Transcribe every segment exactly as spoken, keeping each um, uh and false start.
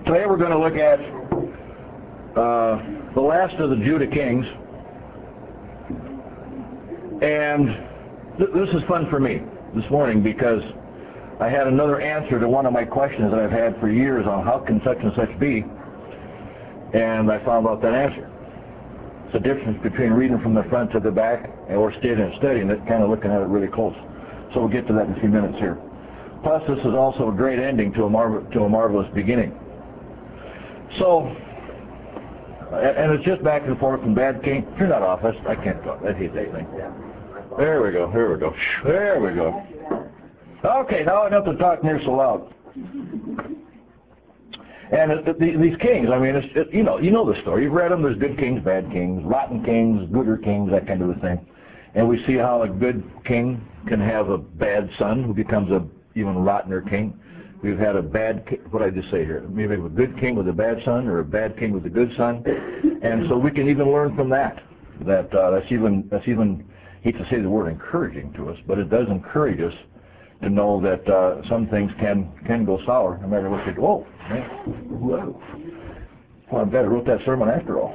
Today we're going to look at uh, the last of the Judah kings, and th this is fun for me this morning because I had another answer to one of my questions that I've had for years on how can such and such be, and I found out that answer. It's the difference between reading from the front to the back or standing and studying it, kind of looking at it really close. So we'll get to that in a few minutes here. Plus, this is also a great ending to a, marvel to a marvelous beginning. So, and it's just back and forth from bad king. Turn that off. That's, I can't talk. I hate that thing. There we go. Here we go. There we go. Okay, now I don't have to talk near so loud. And it, it, these kings, I mean, it's, it, you know, you know the story. You've read them. There's good kings, bad kings, rotten kings, gooder kings, that kind of a thing. And we see how a good king can have a bad son who becomes a even rottener king. We've had a bad, what did I just say here? Maybe a good king with a bad son, or a bad king with a good son. And so we can even learn from that. That uh, that's even that's even I hate to say the word encouraging to us, but it does encourage us to know that uh, some things can can go sour, no matter what you do. Oh, man, whoa! Well, I'm glad I wrote that sermon after all.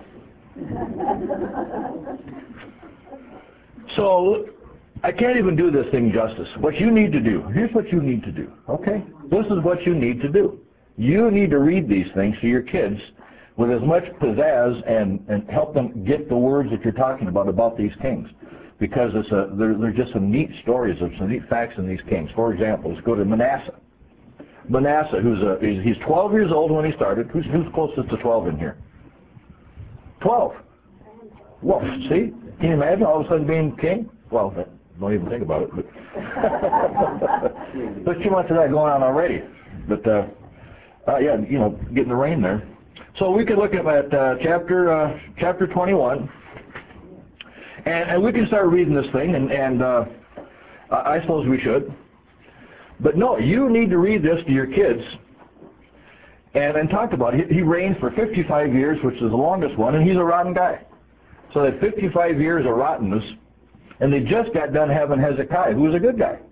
So I can't even do this thing justice. What you need to do, here's what you need to do, okay? This is what you need to do. You need to read these things to your kids with as much pizzazz and, and help them get the words that you're talking about, about these kings. Because it's a, they're, they're just some neat stories, of some neat facts in these kings. For example, let's go to Manasseh. Manasseh, who's a, he's twelve years old when he started. Who's, who's closest to twelve in here? twelve. Well, see? Can you imagine all of a sudden being king? Well, don't even think about it. But there's too much of that going on already. But, uh, uh, yeah, you know, getting the rain there. So we could look at uh, chapter uh, chapter twenty-one, and, and we can start reading this thing, and, and uh, I suppose we should. But no, you need to read this to your kids and, and talk about it. He, he reigned for fifty-five years, which is the longest one, and he's a rotten guy. So that fifty-five years of rottenness, and they just got done having Hezekiah, who was a good guy.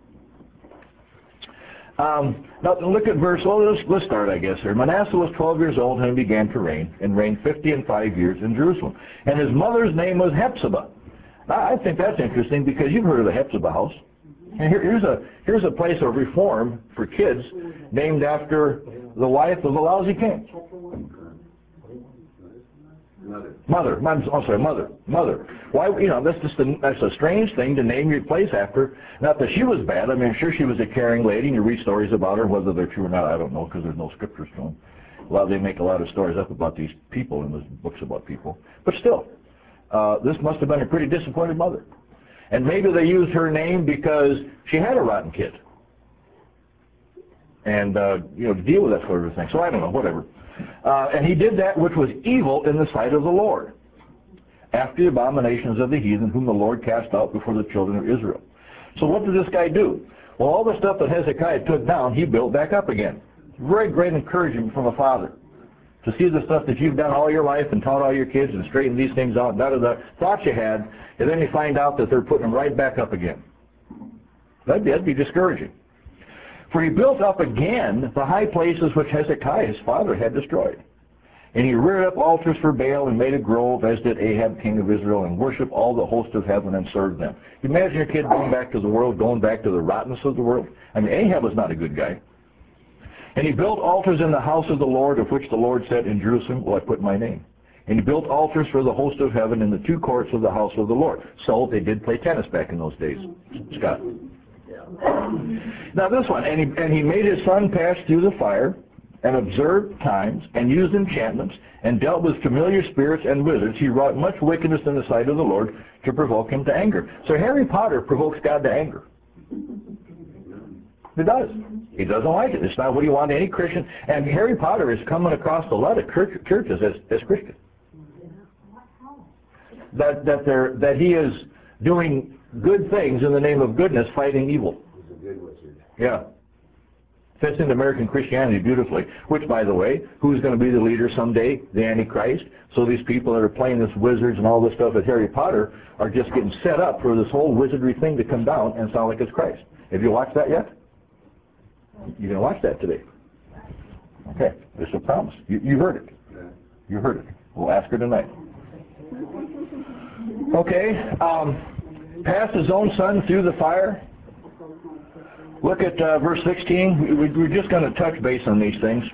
Um, now look at verse, well, let's, let's start, I guess, here. Manasseh was twelve years old when he began to reign, and reigned fifty and five years in Jerusalem. And his mother's name was Hephzibah. Now, I think that's interesting because you've heard of the Hephzibah house. And here, here's, a, here's a place of reform for kids named after the wife of a lousy king. Mother. Mother. I'm, I'm sorry, mother. Mother. Why, you know, that's just a, that's a strange thing to name your place after. Not that she was bad. I mean, I'm sure she was a caring lady, and you read stories about her. Whether they're true or not, I don't know, because there's no scriptures to them. A lot, they make a lot of stories up about these people in those books about people. But still, uh, this must have been a pretty disappointed mother. And maybe they used her name because she had a rotten kid. And, uh, you know, to deal with that sort of thing. So I don't know, whatever. Uh, and he did that which was evil in the sight of the Lord, after the abominations of the heathen, whom the Lord cast out before the children of Israel. So what did this guy do? Well, all the stuff that Hezekiah took down, he built back up again. Very great encouragement from a father to see the stuff that you've done all your life and taught all your kids and straightened these things out, none of the thoughts you had, and then you find out that they're putting them right back up again. That'd be, that'd be discouraging. For he built up again the high places which Hezekiah his father had destroyed. And he reared up altars for Baal and made a grove, as did Ahab king of Israel, and worshiped all the host of heaven and served them. You imagine your kid going back to the world, going back to the rottenness of the world? I mean, Ahab was not a good guy. And he built altars in the house of the Lord, of which the Lord said, in Jerusalem will I put my name. And he built altars for the host of heaven in the two courts of the house of the Lord. So they did play tennis back in those days, Scott. Now this one, and he, and he made his son pass through the fire, and observed times, and used enchantments, and dealt with familiar spirits and wizards. He wrought much wickedness in the sight of the Lord to provoke him to anger. So Harry Potter provokes God to anger. It does. He doesn't like it. It's not what he wanted any Christian. And Harry Potter is coming across a lot of churches as, as Christian. That, that, they're, that he is doing good things in the name of goodness, fighting evil. He's a good wizard. Yeah. Fits into American Christianity beautifully. Which, by the way, who's going to be the leader someday? The Antichrist. So these people that are playing this wizards and all this stuff at Harry Potter are just getting set up for this whole wizardry thing to come down and sound like it's Christ. Have you watched that yet? You're going to watch that today. Okay, it's a promise. You, you heard it. You heard it. We'll ask her tonight. Okay, um, passed his own son through the fire. Look at uh, verse sixteen. We, we're just going to touch base on these things.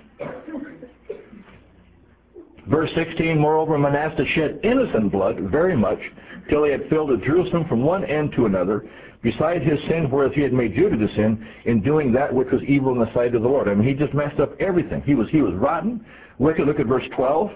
Verse sixteen, moreover, Manasseh shed innocent blood very much, till he had filled Jerusalem from one end to another, beside his sin, whereas he had made Judah to sin, in doing that which was evil in the sight of the Lord. I mean, he just messed up everything. He was he was rotten. Look at, look at verse twelve.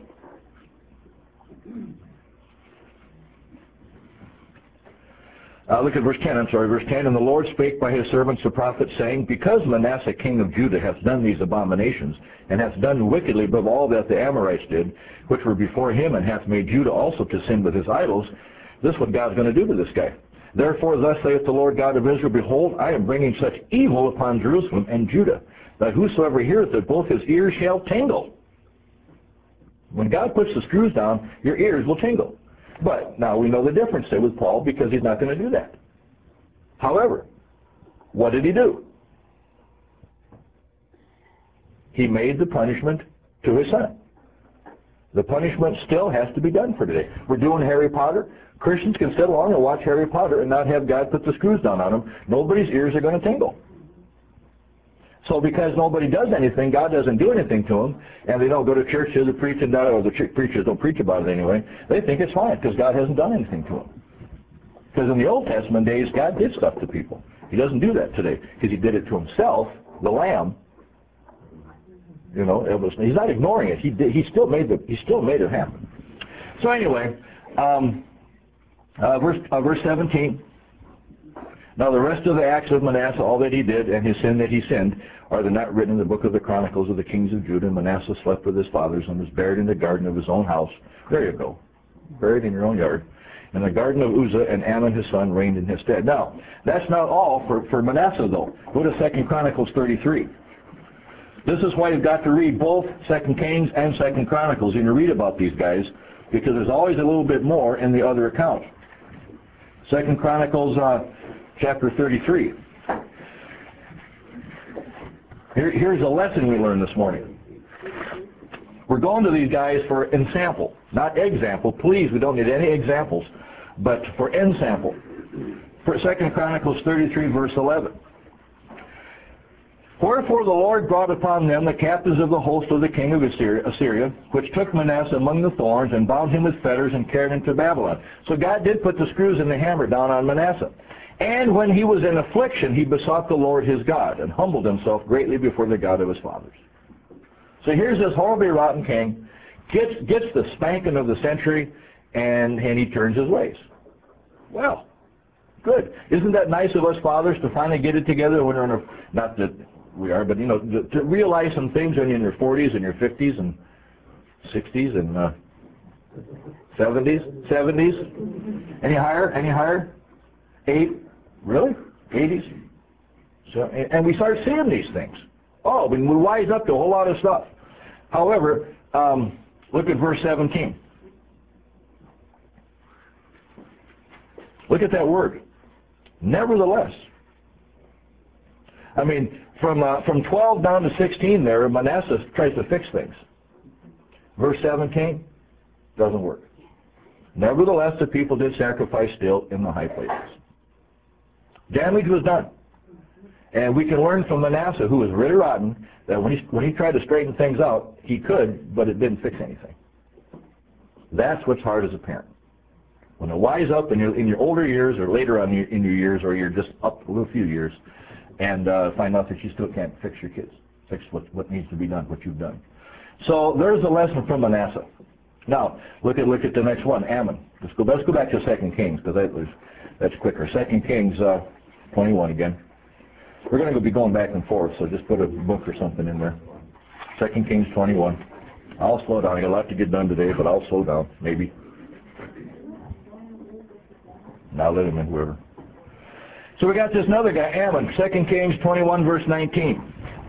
Uh, look at verse ten, I'm sorry, verse ten. And the Lord spake by his servants the prophets, saying, because Manasseh king of Judah hath done these abominations, and hath done wickedly above all that the Amorites did, which were before him, and hath made Judah also to sin with his idols, this is what God's going to do to this guy. Therefore thus saith the Lord God of Israel, behold, I am bringing such evil upon Jerusalem and Judah, that whosoever heareth it, both his ears shall tingle. When God puts the screws down, your ears will tingle. But now we know the difference there with Paul, because he's not going to do that. However, what did he do? He made the punishment to his son. The punishment still has to be done for today. We're doing Harry Potter. Christians can sit along and watch Harry Potter and not have God put the screws down on them. Nobody's ears are going to tingle. So because nobody does anything, God doesn't do anything to them, and they don't go to church to the preach and or the preachers don't preach about it anyway, they think it's fine because God hasn't done anything to them. Because in the Old Testament days, God did stuff to people. He doesn't do that today because he did it to himself, the Lamb. You know, it was, he's not ignoring it. He did, he still made the he still made it happen. So anyway, um, uh, verse uh, verse seventeen. Now the rest of the acts of Manasseh, all that he did, and his sin that he sinned, are they not written in the book of the Chronicles of the kings of Judah? And Manasseh slept with his fathers and was buried in the garden of his own house. There you go. Buried in your own yard. In the garden of Uzzah, and Ammon his son reigned in his stead. Now, that's not all for, for Manasseh, though. Go to Second Chronicles thirty-three. This is why you've got to read both Second Kings and Second Chronicles, and you read about these guys, because there's always a little bit more in the other account. Second Chronicles uh, chapter thirty-three. Here, here's a lesson we learned this morning. We're going to these guys for ensample, not example. Please, we don't need any examples, but for ensample. For Second Chronicles thirty-three, verse eleven. Wherefore the Lord brought upon them the captains of the host of the king of Assyria, Assyria, which took Manasseh among the thorns, and bound him with fetters, and carried him to Babylon. So God did put the screws and the hammer down on Manasseh. And when he was in affliction, he besought the Lord his God, and humbled himself greatly before the God of his fathers. So here's this horribly rotten king, gets, gets the spanking of the century, and, and he turns his ways. Well, good. Isn't that nice of us fathers to finally get it together when we're in a, not that we are, but you know, to, to realize some things when you're in your forties and your fifties and sixties and uh, seventies, seventies. Any higher? Any higher? Eight? Really? eighties? So, and we start seeing these things. Oh, we, we wise up to a whole lot of stuff. However, um, look at verse seventeen. Look at that word. Nevertheless. I mean, from uh, from twelve down to sixteen there, Manasseh tries to fix things. Verse seventeen, doesn't work. Nevertheless, the people did sacrifice still in the high places. Damage was done. And we can learn from Manasseh, who was really rotten, that when he, when he tried to straighten things out, he could, but it didn't fix anything. That's what's hard as a parent. When you wise up in your, in your older years or later on in your, in your years, or you're just up a little few years, and uh, find out that you still can't fix your kids, fix what, what needs to be done, what you've done. So there's a lesson from Manasseh. Now, look at look at the next one, Ammon. Let's go, let's go back to Second Kings, because that was, that's quicker. Second Kings uh, twenty-one again. We're going to be going back and forth, so just put a book or something in there. Second Kings twenty-one. I'll slow down. I got a lot to get done today, but I'll slow down, maybe. Now let him in, whoever. So we got this another guy, Ammon. Second Kings twenty-one, verse nineteen.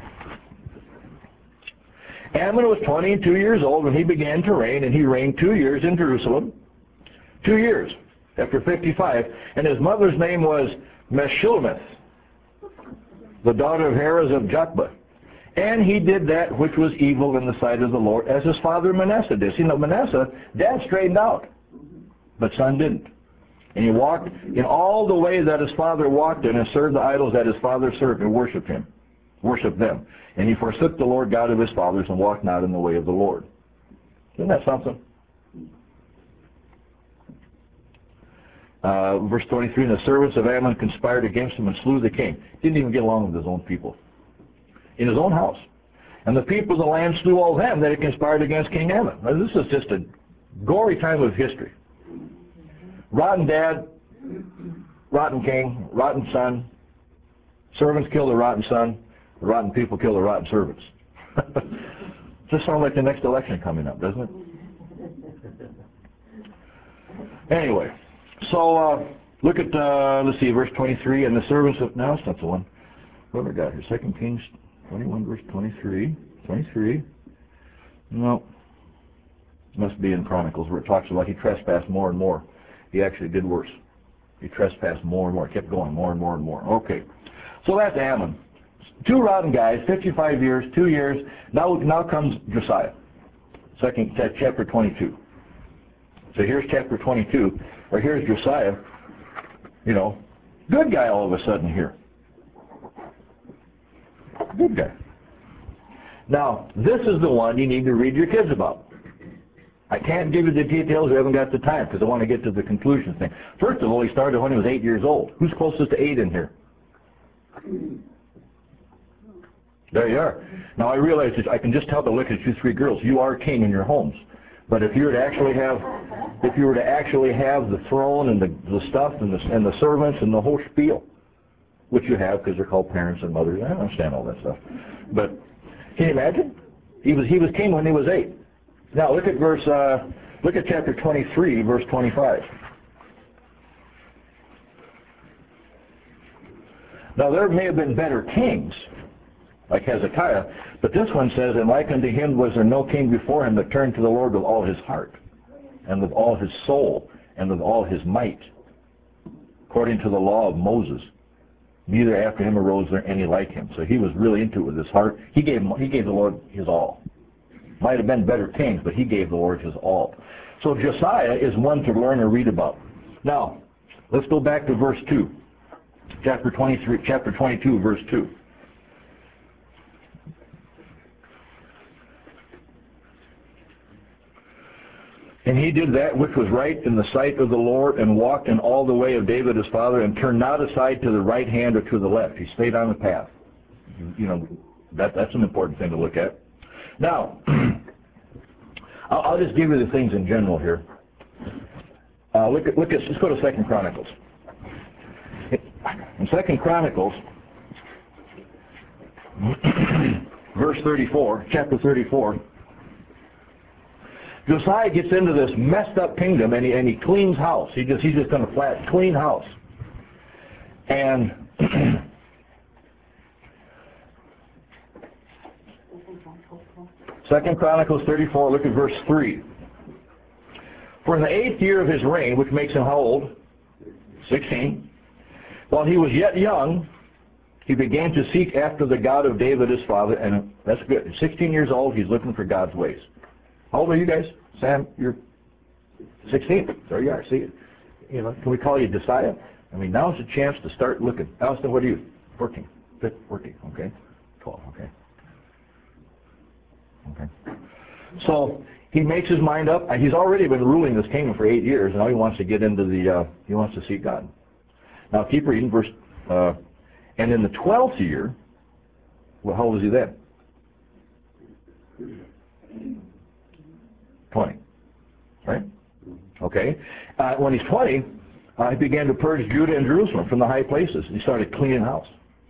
Ammon was twenty-two years old when he began to reign, and he reigned two years in Jerusalem. Two years after fifty-five. And his mother's name was Meshullemeth, the daughter of Heres of Jokbah. And he did that which was evil in the sight of the Lord, as his father Manasseh did. See, now Manasseh, dad straightened out, but son didn't. And he walked in all the way that his father walked in, and served the idols that his father served, and worshipped him, worshipped them. And he forsook the Lord God of his fathers, and walked not in the way of the Lord. Isn't that something? Uh, verse twenty-three, and the servants of Ammon conspired against him and slew the king. Didn't even get along with his own people. In his own house. And the people of the land slew all them that had conspired against King Ammon. Now, this is just a gory time of history. Rotten dad, rotten king, rotten son. Servants kill the rotten son. The rotten people kill the rotten servants. Just sounds like the next election coming up, doesn't it? Anyway, so uh, look at, uh, let's see, verse twenty-three, and the servants of, no, that's not the one. What have I got here? Second Kings twenty-one, verse twenty-three. twenty-three. No. Must be in Chronicles, where it talks about he trespassed more and more. He actually did worse. He trespassed more and more. Kept going more and more and more. Okay. So that's Ammon. Two rotten guys, fifty-five years, two years. Now, now comes Josiah. Second, chapter twenty-two. So here's chapter twenty-two, or here's Josiah, you know, good guy all of a sudden here. Good guy. Now, this is the one you need to read your kids about. I can't give you the details. We haven't got the time because I want to get to the conclusion thing. First of all, he started when he was eight years old. Who's closest to eight in here? There you are. Now, I realize that I can just tell by looking at you three girls, you are king in your homes. But if you were to actually have, if you were to actually have the throne and the, the stuff and the, and the servants and the whole spiel, which you have because they're called parents and mothers. I understand all that stuff. But can you imagine? He was he was king when he was eight. Now look at verse uh, look at chapter twenty-three, verse twenty-five. Now there may have been better kings, like Hezekiah, but this one says, and like unto him was there no king before him that turned to the Lord with all his heart, and with all his soul, and with all his might, according to the law of Moses. Neither after him arose there any like him. So he was really into it with his heart. He gave he gave the Lord his all. Might have been better kings, but he gave the Lord his all. So Josiah is one to learn or read about. Now, let's go back to verse two. Chapter twenty-three, chapter twenty-two, verse two. And he did that which was right in the sight of the Lord, and walked in all the way of David his father, and turned not aside to the right hand or to the left. He stayed on the path. You know, that, that's an important thing to look at. Now, I'll, I'll just give you the things in general here. Uh, look at, look at, let's go to Second Chronicles. In Second Chronicles, verse thirty-four, chapter thirty-four, Josiah gets into this messed up kingdom, and he, and he cleans house. He just, he's just going to flat clean house. And Second Chronicles thirty-four, look at verse three. For in the eighth year of his reign, which makes him how old? sixteen. While he was yet young, he began to seek after the God of David his father, and that's good. sixteen years old, he's looking for God's ways. How old are you guys? Sam, you're sixteen. There you are. See, you know, can we call you Josiah? I mean, now's the chance to start looking. Allison, what are you? fourteen. fourteen, okay. twelve, okay. Okay. So he makes his mind up. He's already been ruling this kingdom for eight years. Now he wants to get into the, uh, he wants to see God. Now keep reading verse, uh, and in the twelfth year, well, how old was he then? twenty. Right? Okay. Uh, when he's twenty, uh, he began to purge Judah and Jerusalem from the high places. He started cleaning house.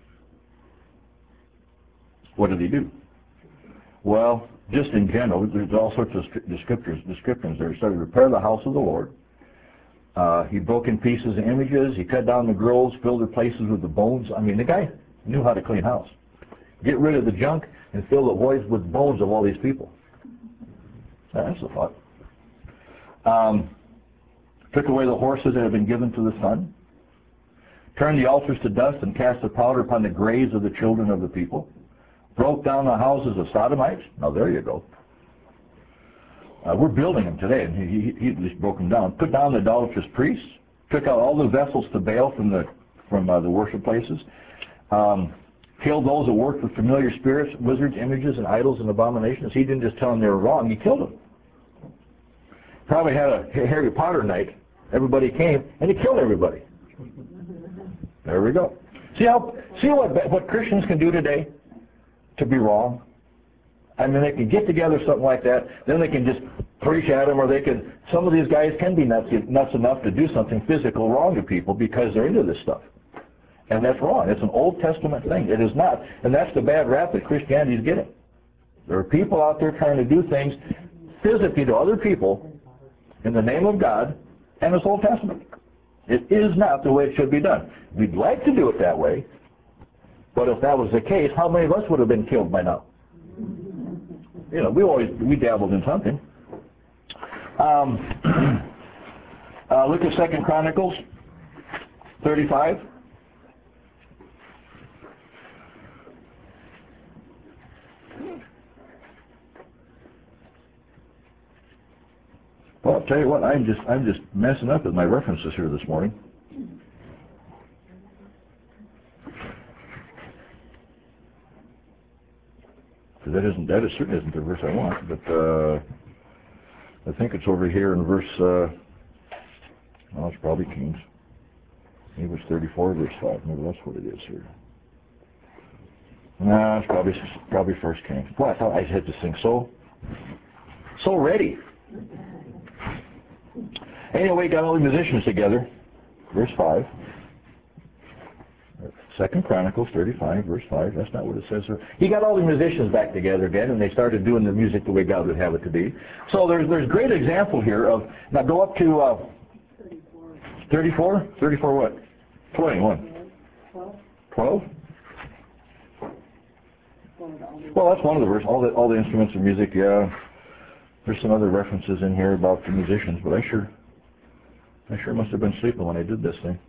What did he do? Well, just in general, there's all sorts of descriptors, descriptions there. He started to repair the house of the Lord. Uh, he broke in pieces the images. He cut down the groves, filled the places with the bones. I mean, the guy knew how to clean house. Get rid of the junk and fill the voids with bones of all these people. That's a thought. Um, took away the horses that had been given to the sun. Turned the altars to dust and cast the powder upon the graves of the children of the people. broke down the houses of Sodomites. Now there you go. Uh, we're building them today, and he, he, he at least broke them down. Put down the idolatrous priests. Took out all the vessels to Baal from the from uh, the worship places. Um, killed those that worked with familiar spirits, wizards, images, and idols and abominations. He didn't just tell them they were wrong. He killed them. Probably had a Harry Potter night. Everybody came, and he killed everybody. There we go. See how see what what Christians can do today to be wrong? I mean, they can get together something like that, then they can just preach at them, or they can, some of these guys can be nuts, nuts enough to do something physical wrong to people because they're into this stuff. And that's wrong. It's an Old Testament thing. It is not. And that's the bad rap that Christianity is getting. There are people out there trying to do things physically to other people in the name of God, and it's Old Testament. It is not the way it should be done. We'd like to do it that way, but if that was the case, how many of us would have been killed by now? You know, we always, we dabbled in something. Um, uh, look at Second Chronicles thirty-five. Well, I'll tell you what, I'm just, I'm just messing up with my references here this morning. That isn't, that is, certainly isn't the verse I want, but uh, I think it's over here in verse, uh, well, it's probably Kings. Maybe it's thirty-four, verse five. Maybe that's what it is here. No, it's probably, probably First Kings. Boy, I thought I had this thing so, so ready. Anyway, got all the musicians together. Verse five. Second Chronicles thirty-five, verse five. That's not what it says there. He got all the musicians back together again, and they started doing the music the way God would have it to be. So there's there's great example here of, now go up to uh, thirty-four? thirty-four what? twenty-one. twelve? Well, that's one of the verses. All the, all the instruments of music, yeah. There's some other references in here about the musicians, but I sure, I sure must have been sleeping when I did this thing.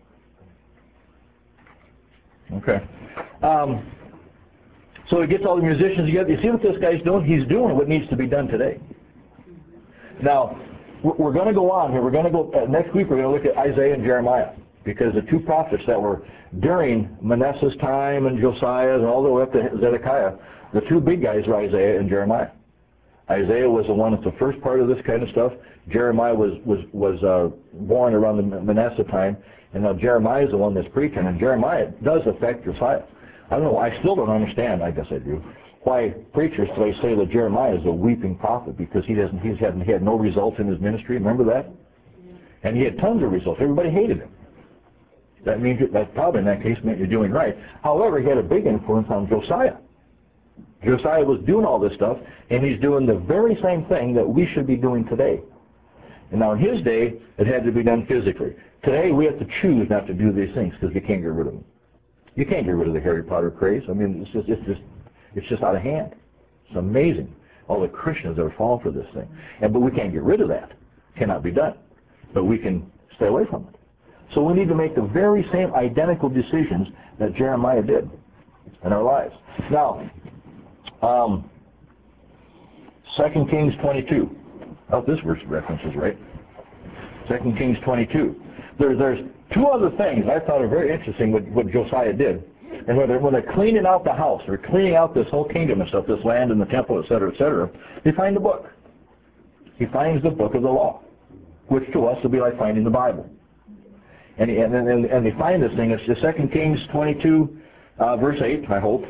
Okay. Um, so he gets all the musicians together. You see what this guy's doing? He's doing what needs to be done today. Now, we're going to go on here. We're going to go, uh, next week we're going to look at Isaiah and Jeremiah, because the two prophets that were during Manasseh's time and Josiah's and all the way up to Zedekiah, the two big guys were Isaiah and Jeremiah. Isaiah was the one that's the first part of this kind of stuff. Jeremiah was was was uh, born around the Manasseh time, and now Jeremiah is the one that's preaching. And Jeremiah does affect Josiah. I don't know. I still don't understand. I guess I do. Why preachers today say that Jeremiah is a weeping prophet, because he doesn't. He's had he had no results in his ministry. Remember that? And he had tons of results. Everybody hated him. That means that probably in that case meant you're doing right. However, he had a big influence on Josiah. Josiah was doing all this stuff, and he's doing the very same thing that we should be doing today. And now in his day, it had to be done physically. Today, we have to choose not to do these things because we can't get rid of them. You can't get rid of the Harry Potter craze. I mean, it's just, it's just, it's just out of hand. It's amazing, all the Christians that are falling for this thing. And but we can't get rid of that. It cannot be done. But we can stay away from it. So we need to make the very same identical decisions that Jeremiah did in our lives. Now, um, Second Kings twenty-two. Oh, this verse references right. Second Kings twenty-two. There, there's two other things I thought are very interesting what, what Josiah did. And when they're, when they're cleaning out the house, they're cleaning out this whole kingdom and stuff, this land and the temple, et cetera, et cetera, they find a book. He finds the book of the law, which to us would be like finding the Bible. And, and, and, and they find this thing. It's the Second Kings twenty-two, uh, verse eight, I hope.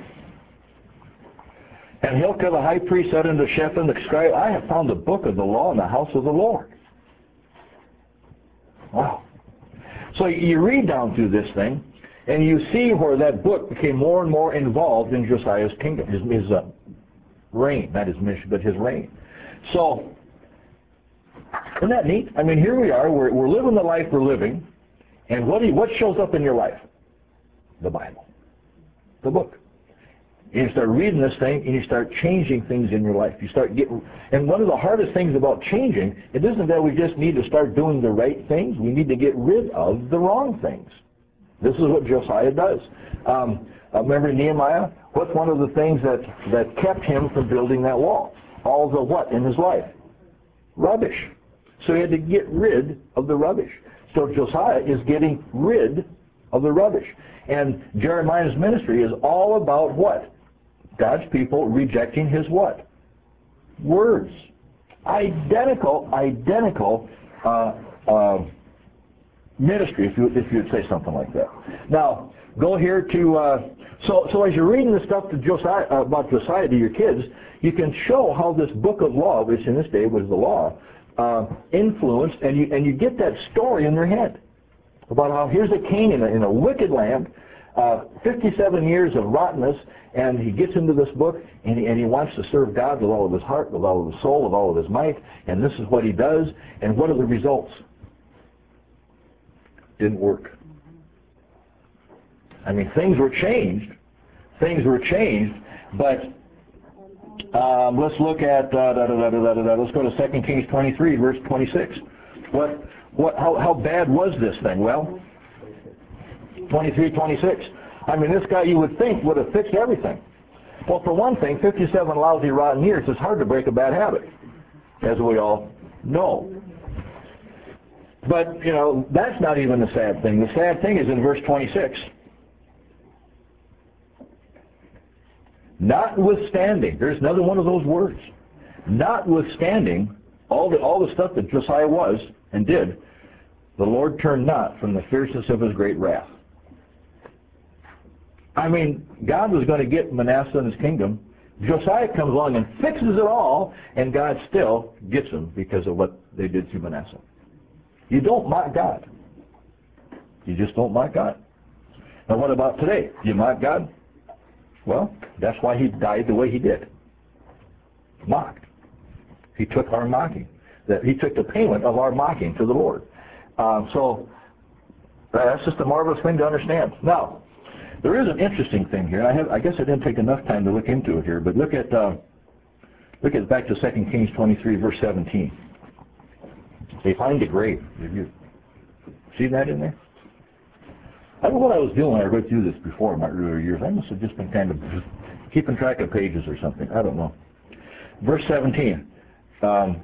And Hilkiah the high priest said unto Shaphan the scribe, I have found the book of the law in the house of the Lord. Wow. So you read down through this thing, and you see where that book became more and more involved in Josiah's kingdom, his, his uh, reign, not his mission, but his reign. So, isn't that neat? I mean, here we are, we're, we're living the life we're living, and what, do you, what shows up in your life? The Bible. The book. And you start reading this thing, and you start changing things in your life. You start getting, and one of the hardest things about changing, it isn't that we just need to start doing the right things. We need to get rid of the wrong things. This is what Josiah does. Um, uh, remember Nehemiah? What's one of the things that, that kept him from building that wall? All the what in his life? Rubbish. So he had to get rid of the rubbish. So Josiah is getting rid of the rubbish. And Jeremiah's ministry is all about what? God's people rejecting his what? Words. Identical, identical uh, uh, ministry, if you if you'd say something like that. Now, go here to, uh, so so as you're reading the stuff to Josiah, uh, about Josiah to your kids, you can show how this book of law, which in this day was the law, uh, influenced, and you and you get that story in their head about how here's a king in a, in a wicked land, uh, fifty-seven years of rottenness, and he gets into this book, and he, and he wants to serve God with all of his heart, with all of his soul, with all of his might, and this is what he does, and what are the results? Didn't work. I mean, things were changed. Things were changed, but um, let's look at, uh, da, da, da, da, da, da, let's go to Second Kings twenty-three, verse twenty-six. What, what, how, how bad was this thing? Well, twenty-three, twenty-six. I mean, this guy you would think would have fixed everything. Well, for one thing, fifty-seven lousy, rotten years, it's hard to break a bad habit, as we all know. But, you know, that's not even the sad thing. The sad thing is in verse twenty-six. Notwithstanding, there's another one of those words. Notwithstanding all the, all the stuff that Josiah was and did, the Lord turned not from the fierceness of his great wrath. I mean, God was going to get Manasseh and his kingdom. Josiah comes along and fixes it all, and God still gets him because of what they did to Manasseh. You don't mock God. You just don't mock God. Now what about today? Do you mock God? Well, that's why he died the way he did. Mocked. He took our mocking. That he took the payment of our mocking to the Lord. Um, so that's just a marvelous thing to understand. Now, there is an interesting thing here. I have, I guess I didn't take enough time to look into it here, but look at uh, look at back to Second Kings twenty-three, verse seventeen. They find a grave. Have you seen that in there? I don't know what I was doing when I read through this before in my earlier years. I must have just been kind of keeping track of pages or something. I don't know. Verse seventeen. Um,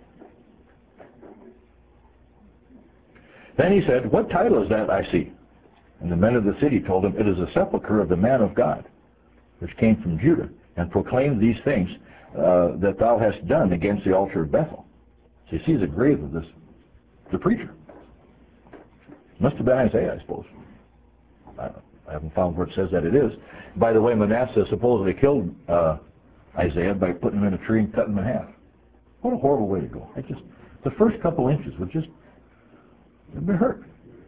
then he said, what title is that I see? And the men of the city told him, it is the sepulchre of the man of God, which came from Judah, and proclaimed these things uh, that thou hast done against the altar of Bethel. So he sees a grave of this, the preacher. Must have been Isaiah, I suppose. I, don't know. I haven't found where it says that it is. By the way, Manasseh supposedly killed uh, Isaiah by putting him in a tree and cutting him in half. What a horrible way to go. I just, the first couple inches would just, it'd be hurt.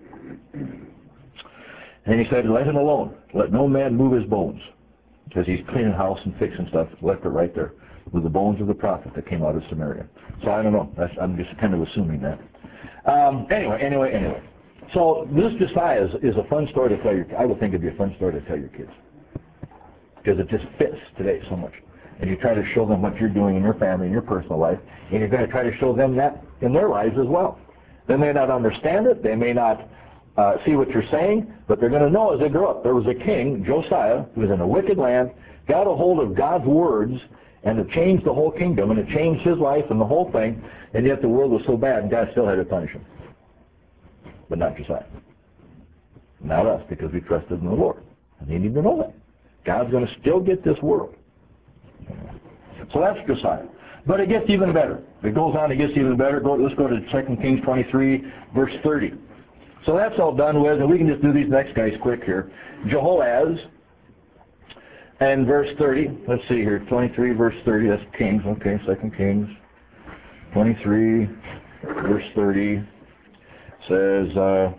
And he said, let him alone. Let no man move his bones. Because he's cleaning house and fixing stuff. Left it right there with the bones of the prophet that came out of Samaria. So I don't know. That's, I'm just kind of assuming that. Um, anyway, anyway, anyway. So this Josiah is, is a fun story to tell your kids. I would think it'd be a fun story to tell your kids. Because it just fits today so much. And you try to show them what you're doing in your family, in your personal life. And you're going to try to show them that in their lives as well. They may not understand it. They may not uh, see what you're saying. But they're going to know as they grow up. There was a king, Josiah, who was in a wicked land, got a hold of God's words, and it changed the whole kingdom. And it changed his life and the whole thing. And yet the world was so bad, God still had to punish him. But not Josiah. Not us, because we trusted in the Lord. And you need to know that. God's going to still get this world. So that's Josiah. But it gets even better. It goes on, it gets even better. Go, let's go to Second Kings twenty-three, verse thirty. So that's all done with, and we can just do these next guys quick here. Jehoaz, and verse thirty. Let's see here, twenty-three, verse thirty. That's Kings. Okay, Second Kings twenty-three, verse thirty. Says, uh,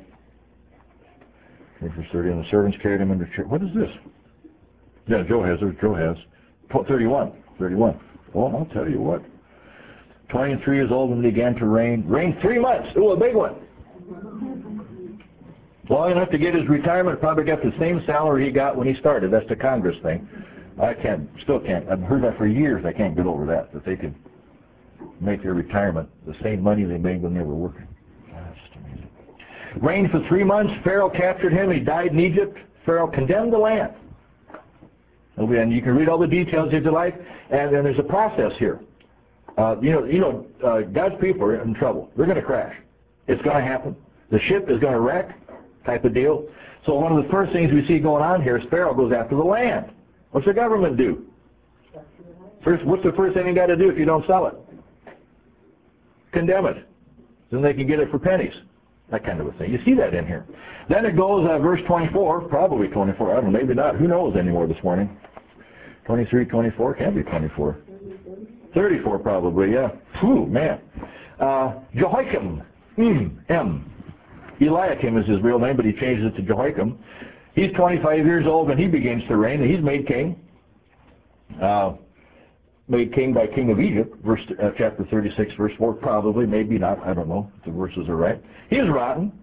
verse thirty, and the servants carried him into church. What is this? Yeah, Joahaz, there's Joahaz. thirty-one, thirty-one. Well, I'll tell you what. twenty-three years old when he began to reign. Reigned three months. Ooh, a big one. Long enough to get his retirement. Probably got the same salary he got when he started. That's the Congress thing. I can't, still can't. I've heard that for years. I can't get over that. That they could make their retirement the same money they made when they were working. That's just amazing. Reigned for three months. Pharaoh captured him. He died in Egypt. Pharaoh condemned the land. It'll be, and you can read all the details if you like, and then there's a process here. Uh, you know, you know, uh, God's people are in trouble. They're going to crash. It's going to happen. The ship is going to wreck, type of deal. So one of the first things we see going on here is Pharaoh goes after the land. What's the government do? First, what's the first thing you got to do if you don't sell it? Condemn it. Then they can get it for pennies. That kind of a thing. You see that in here. Then it goes, uh, verse twenty-four, probably twenty-four, I don't know, maybe not. Who knows anymore this morning? twenty-three, twenty-four, can't be twenty-four. thirty-four probably, yeah. Whew, man. Uh, Jehoiakim, mm, M. Eliakim is his real name, but he changes it to Jehoiakim. He's twenty-five years old when he begins to reign, and he's made king. Uh, made king by king of Egypt, verse uh, chapter thirty-six, verse four, probably, maybe not, I don't know if the verses are right. He's rotten.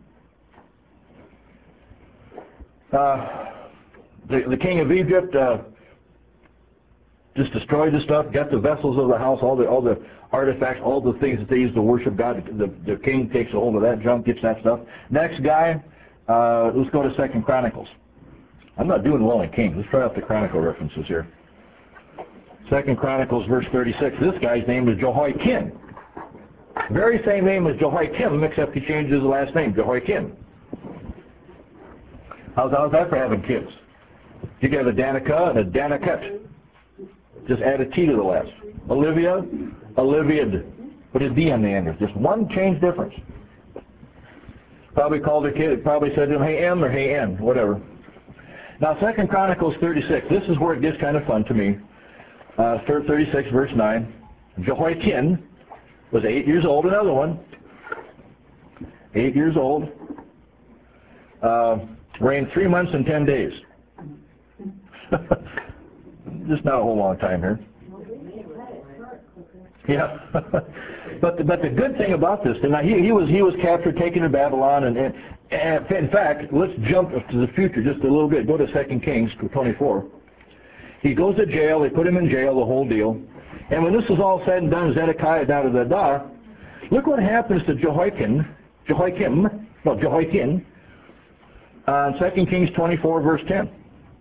Uh, the, the king of Egypt uh, just destroyed the stuff, got the vessels of the house, all the all the artifacts, all the things that they used to worship God. The, the king takes a hold of that junk, gets that stuff. Next guy, uh, let's go to Second Chronicles. I'm not doing well in Kings. Let's try out the Chronicle references here. Second Chronicles, verse thirty-six. This guy's name is Jehoiakim. Very same name as Jehoiakim, except he changed his last name, Jehoiakim. How's, how's that for having kids? You can have a Danica and a Danicut. Just add a T to the last. Olivia, Oliviad. Put a D on the end. There's just one change difference. Probably called a kid, probably said to him, hey M or hey N, whatever. Now Second Chronicles thirty-six, this is where it gets kind of fun to me. Uh, thirty-six verse nine. Jehoiakim was eight years old, another one. Eight years old. Uh, reigned three months and ten days. Just not a whole long time here. Yeah. but the, but the good thing about this, and he, he was he was captured, taken to Babylon, and, and, and in fact, let's jump to the future just a little bit. Go to Second Kings twenty-four. He goes to jail. They put him in jail, the whole deal. And when this is all said and done, Zedekiah, da da da da. Look what happens to Jehoiakim, Jehoiakim, no Jehoiakim, on Second Kings twenty-four, verse ten.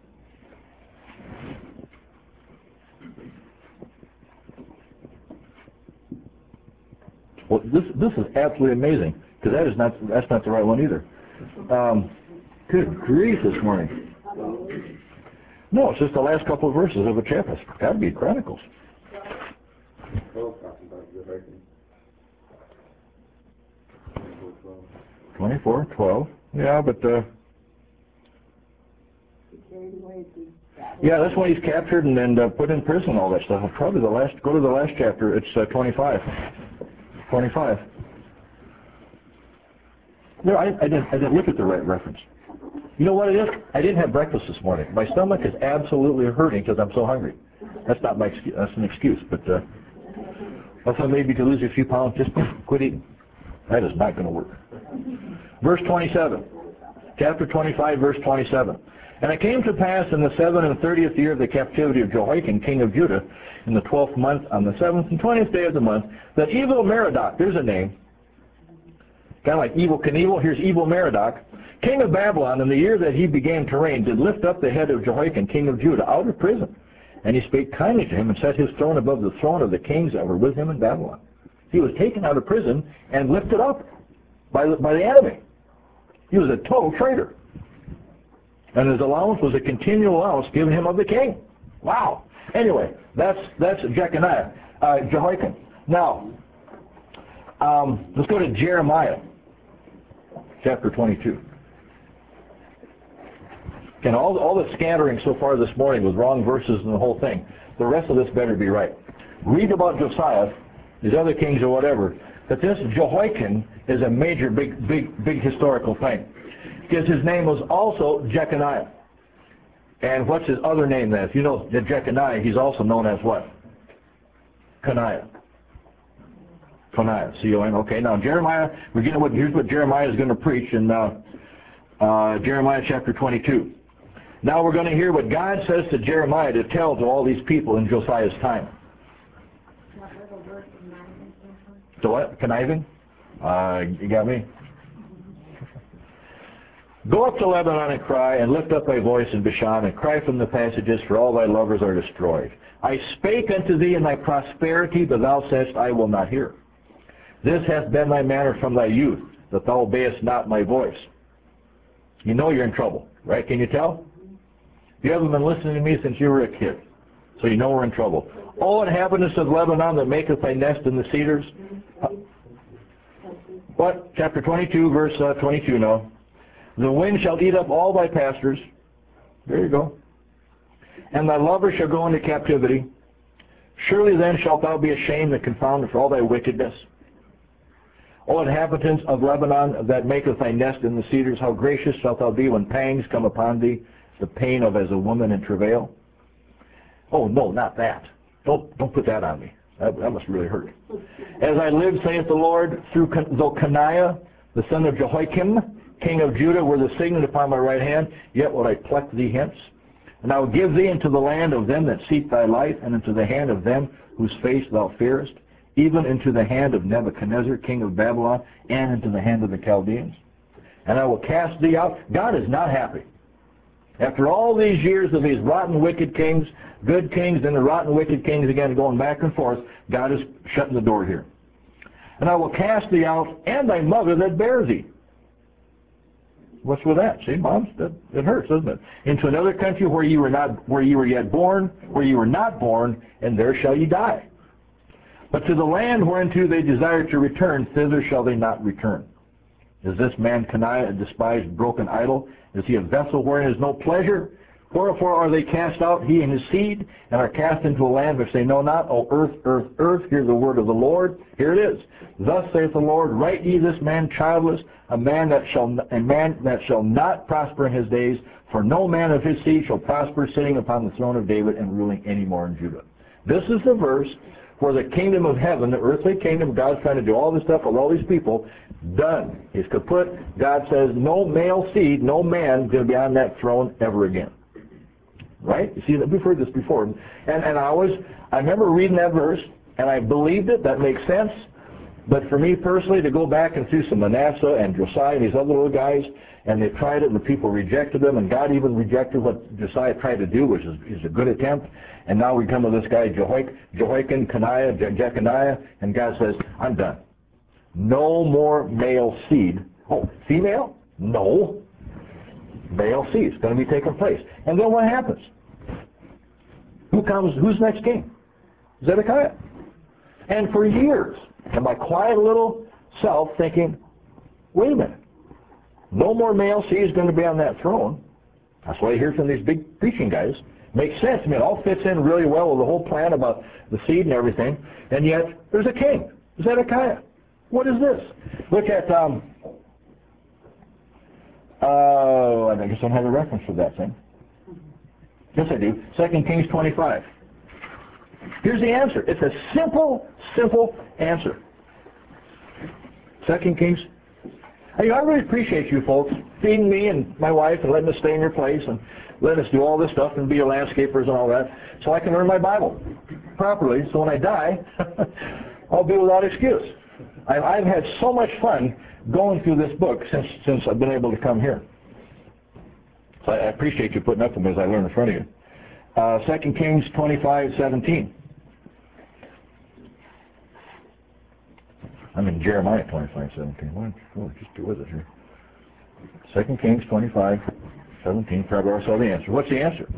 Well, this this is absolutely amazing, because that is not that's not the right one either. Um, good grief this morning. No, it's just the last couple of verses of a chapter. It's got to be Chronicles. twenty-four, twelve. Yeah, but uh, yeah, that's when he's captured and then uh, put in prison and all that stuff. Probably the last. Go to the last chapter. It's uh, twenty-five. twenty-five. No, I, I didn't. I didn't look at the right reference. You know what it is? I didn't have breakfast this morning. My stomach is absolutely hurting because I'm so hungry. That's not my excuse. That's an excuse. But uh, also maybe to lose a few pounds, just quit eating. That is not going to work. Verse twenty-seven. Chapter twenty-five, verse twenty-seven. And it came to pass in the seventh and thirtieth year of the captivity of Jehoiakim, king of Judah, in the twelfth month, on the seventh and twentieth day of the month, that Evil Merodach, there's a name, kind of like Evil Knievel, here's Evil Merodach, king of Babylon, in the year that he began to reign, did lift up the head of Jehoiakim, king of Judah, out of prison. And he spake kindly to him, and set his throne above the throne of the kings that were with him in Babylon. He was taken out of prison and lifted up by the, by the enemy. He was a total traitor. And his allowance was a continual allowance given him of the king. Wow. Anyway, that's that's Jeconiah, uh, Jehoiakim. Now, um, let's go to Jeremiah, chapter twenty-two. And all, all the scattering so far this morning with wrong verses and the whole thing, the rest of this better be right. Read about Josiah, these other kings or whatever, but this Jehoiakim is a major, big, big, big historical thing. Because his name was also Jeconiah. And what's his other name then? If you know Jeconiah, he's also known as what? Coniah. Coniah, C O N. Okay, now Jeremiah, we're getting what, here's what Jeremiah is going to preach in uh, uh, Jeremiah chapter twenty-two. Now we're going to hear what God says to Jeremiah to tell to all these people in Josiah's time. So what? Conniving? Uh, you got me? Go up to Lebanon and cry, and lift up thy voice in Bashan, and cry from the passages, for all thy lovers are destroyed. I spake unto thee in thy prosperity, but thou saidst, I will not hear. This hath been thy manner from thy youth, that thou obeyest not my voice. You know you're in trouble, right? Can you tell? You haven't been listening to me since you were a kid, so you know we're in trouble. O inhabitants of Lebanon, that maketh thy nest in the cedars. What? Chapter twenty-two, verse uh, twenty-two now. The wind shall eat up all thy pastors. There you go. And thy lover shall go into captivity. Surely then shalt thou be ashamed and confounded for all thy wickedness. O inhabitants of Lebanon, that maketh thy nest in the cedars, how gracious shalt thou be when pangs come upon thee, the pain of as a woman in travail. Oh, no, not that. Don't, don't put that on me. That, that must really hurt. As I live, saith the Lord, through though Coniah, the son of Jehoiakim, king of Judah, were the signet upon my right hand, yet will I pluck thee hence. And I will give thee into the land of them that seek thy life, and into the hand of them whose face thou fearest, even into the hand of Nebuchadnezzar, king of Babylon, and into the hand of the Chaldeans. And I will cast thee out. God is not happy. After all these years of these rotten, wicked kings, good kings, and the rotten, wicked kings again going back and forth, God is shutting the door here. And I will cast thee out, and thy mother that bare thee. What's with that? See, moms, that, it hurts, doesn't it? Into another country where you were not, where you were yet born, where you were not born, and there shall ye die. But to the land whereunto they desire to return, thither shall they not return. Is this man Coniah a despised, broken idol? Is he a vessel wherein is no pleasure? Wherefore are they cast out, he and his seed, and are cast into a land which they know not? O earth, earth, earth, hear the word of the Lord. Here it is. Thus saith the Lord, write ye this man childless, a man that shall a man that shall not prosper in his days, for no man of his seed shall prosper, sitting upon the throne of David and ruling any more in Judah. This is the verse where the kingdom of heaven, the earthly kingdom, God's trying to do all this stuff with all these people, done. He's kaput. God says no male seed, no man going to be on that throne ever again. Right? You see, we've heard this before. And, and I always, I remember reading that verse, and I believed it. That makes sense. But for me personally, to go back and through some Manasseh and Josiah and these other little guys, and they tried it, and the people rejected them, and God even rejected what Josiah tried to do, which is, is a good attempt. And now we come to this guy, Jehoiakim, Jehoiakim, Coniah, Je- Jeconiah, and God says, I'm done. No more male seed. Oh, female? No. Male seed is going to be taking place. And then what happens? Who comes? Who's next king? Zedekiah. And for years, and my quiet little self thinking, wait a minute. No more male seed is going to be on that throne. That's what I hear from these big preaching guys. Makes sense. I mean, it all fits in really well with the whole plan about the seed and everything. And yet, there's a king, Zedekiah. What is this? Look at, um, uh, I guess I don't have a reference for that thing. Yes, I do. Second Kings twenty-five. Here's the answer. It's a simple, simple answer. Second Kings. I, I really appreciate you folks feeding me and my wife and letting us stay in your place and letting us do all this stuff and be your landscapers and all that so I can learn my Bible properly so when I die, I'll be without excuse. I, I've had so much fun going through this book since, since I've been able to come here. So I, I appreciate you putting up with me as I learn in front of you. Uh, Second Kings twenty-five seventeen. I'm in Jeremiah twenty-five seventeen. Why don't you just do with it here? Second Kings twenty-five seventeen. Probably already saw the answer. What's the answer?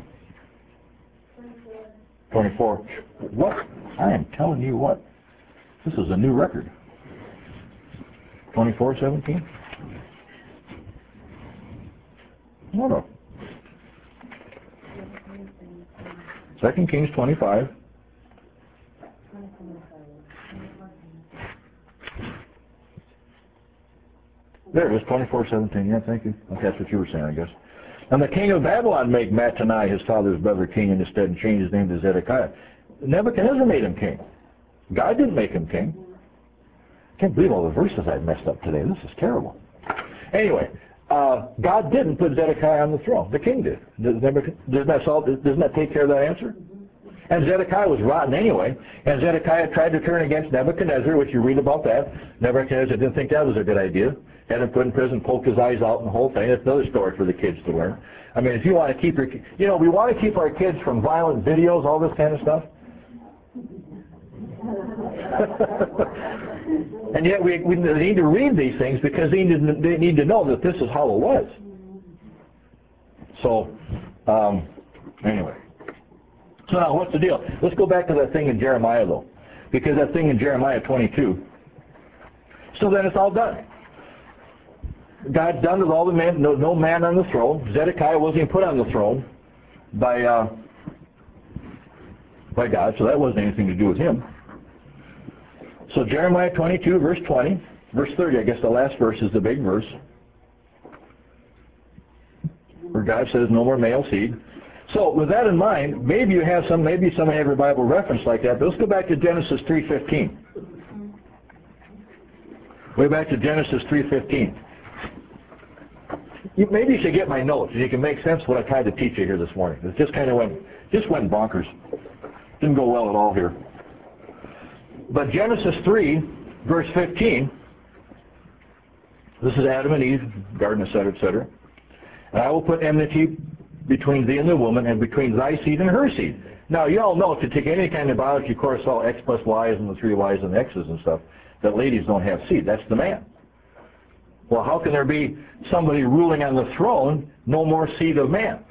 twenty-four. What? I am telling you what. This is a new record. twenty-four seventeen? No, no. Second Kings twenty-five. There it is, twenty-four seventeen. Yeah, thank you. Okay, that's what you were saying, I guess. And the king of Babylon made Mattanai, his father's brother, king in his stead and changed his name to Zedekiah. Nebuchadnezzar made him king. God didn't make him king. I can't believe all the verses I've messed up today. This is terrible. Anyway, uh, God didn't put Zedekiah on the throne. The king did. Doesn't that, solve, doesn't that take care of that answer? And Zedekiah was rotten anyway. And Zedekiah tried to turn against Nebuchadnezzar, which you read about that. Nebuchadnezzar didn't think that was a good idea. Had him put in prison, poked his eyes out, and the whole thing. That's another story for the kids to learn. I mean, if you want to keep your, you know, we want to keep our kids from violent videos, all this kind of stuff. And yet we, we need to read these things because they need, to, they need to know that this is how it was. So, um, anyway. So now, what's the deal? Let's go back to that thing in Jeremiah, though. Because that thing in Jeremiah twenty-two. So then it's all done. God's done with all the men, no, no man on the throne. Zedekiah wasn't even put on the throne by, uh, by God, so that wasn't anything to do with him. So Jeremiah twenty-two, verse twenty, verse thirty, I guess the last verse is the big verse, where God says no more male seed. So with that in mind, maybe you have some, maybe some have your Bible reference like that, but let's go back to Genesis three fifteen. Way back to Genesis three fifteen. You, maybe you should get my notes, and you can make sense of what I tried to teach you here this morning. It just kind of went, just went bonkers. Didn't go well at all here. But Genesis three, verse fifteen, this is Adam and Eve, garden, et cetera, et cetera. And I will put enmity between thee and the woman, and between thy seed and her seed. Now, you all know, if you take any kind of biology course, all X plus Y's and the three Y's and the X's and stuff, that ladies don't have seed. That's the man. Well, how can there be somebody ruling on the throne, no more seed of man?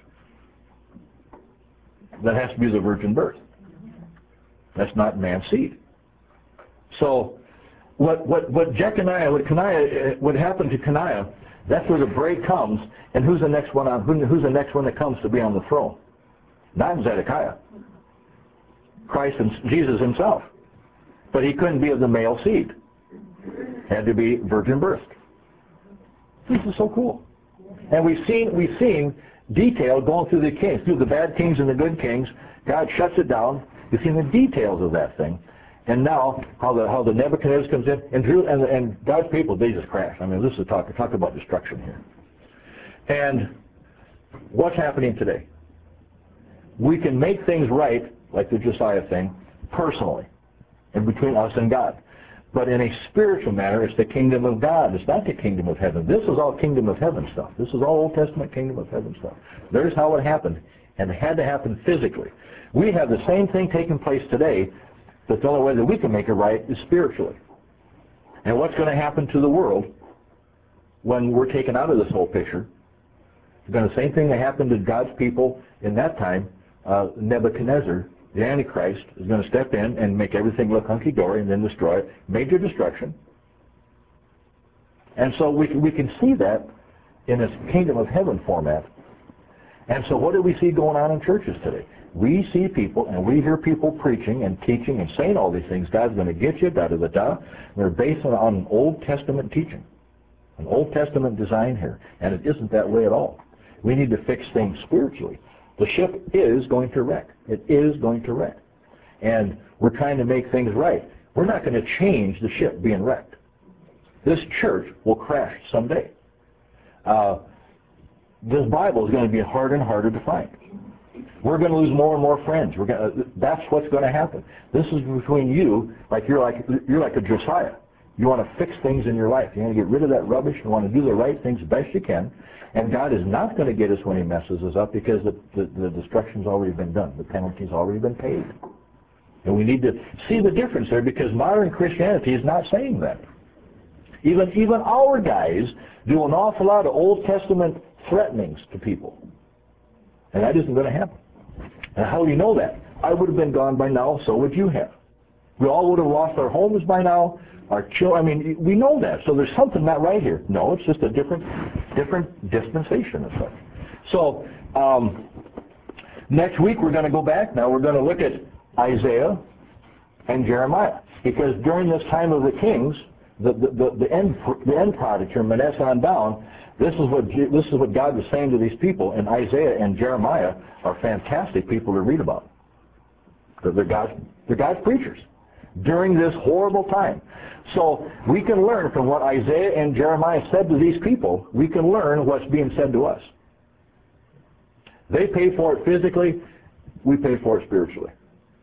That has to be the virgin birth. That's not man's seed. So, what what what Jeconiah, what Coniah, what happened to Coniah, that's where the break comes. And who's the next one on? Who, who's the next one that comes to be on the throne? Not Zedekiah. Christ and Jesus himself. But he couldn't be of the male seed. Had to be virgin birth. This is so cool. And we've seen we've seen detail going through the kings, through the bad kings and the good kings. God shuts it down. You've seen the details of that thing. And now, how the how the Nebuchadnezzar comes in, and Drew and, and God's people, they just crash. I mean, this is talk talk about destruction here. And what's happening today? We can make things right, like the Josiah thing, personally, and between us and God. But in a spiritual manner, it's the kingdom of God. It's not the kingdom of heaven. This is all kingdom of heaven stuff. This is all Old Testament kingdom of heaven stuff. There's how it happened, and it had to happen physically. We have the same thing taking place today. But the only way that we can make it right is spiritually. And what's going to happen to the world when we're taken out of this whole picture? It's going to the same thing that happened to God's people in that time. Uh, Nebuchadnezzar, the Antichrist, is going to step in and make everything look hunky-dory and then destroy it. Major destruction. And so we can, we can see that in this kingdom of heaven format. And so what do we see going on in churches today? We see people, and we hear people preaching and teaching and saying all these things. God's going to get you, da-da-da-da. They're based on an Old Testament teaching, an Old Testament design here. And it isn't that way at all. We need to fix things spiritually. The ship is going to wreck. It is going to wreck. And we're trying to make things right. We're not going to change the ship being wrecked. This church will crash someday. Uh, this Bible is going to be harder and harder to find. We're going to lose more and more friends. We're going to, that's what's going to happen. This is between you, like you're like you're like a Josiah. You want to fix things in your life. You want to get rid of that rubbish. You want to do the right things best you can. And God is not going to get us when he messes us up because the, the, the destruction's already been done. The penalty's already been paid. And we need to see the difference there because modern Christianity is not saying that. Even, even our guys do an awful lot of Old Testament threatenings to people. And that isn't going to happen. And how do you know that? I would have been gone by now, so would you have. We all would have lost our homes by now, our children. I mean, we know that. So there's something not right here. No, it's just a different different dispensation of stuff. So um, next week we're going to go back. Now we're going to look at Isaiah and Jeremiah. Because during this time of the kings, the, the, the, the, end, the end product here, Manasseh on down, This is what this is what God was saying to these people, and Isaiah and Jeremiah are fantastic people to read about. They're God's, they're God's preachers during this horrible time. So we can learn from what Isaiah and Jeremiah said to these people. We can learn what's being said to us. They pay for it physically. We pay for it spiritually.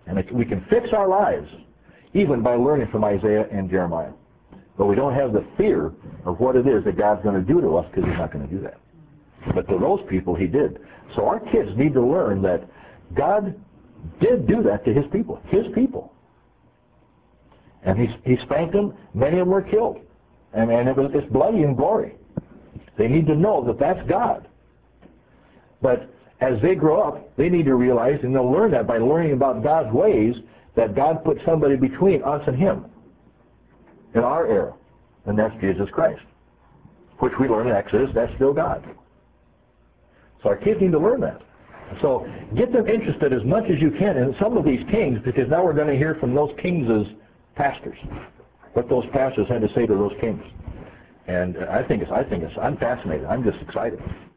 And it, we can fix our lives even by learning from Isaiah and Jeremiah. But we don't have the fear of what it is that God's going to do to us, because he's not going to do that. But to those people, he did. So our kids need to learn that God did do that to his people, his people. And he, he spanked them. Many of them were killed. And, and it was, it's bloody and gory. They need to know that that's God. But as they grow up, they need to realize, and they'll learn that by learning about God's ways, that God put somebody between us and him in our era, and that's Jesus Christ, which we learn in Exodus, that's still God. So our kids need to learn that. So get them interested as much as you can in some of these kings, because now we're going to hear from those kings as pastors, what those pastors had to say to those kings. And I think it's, I think it's, I'm fascinated. I'm just excited.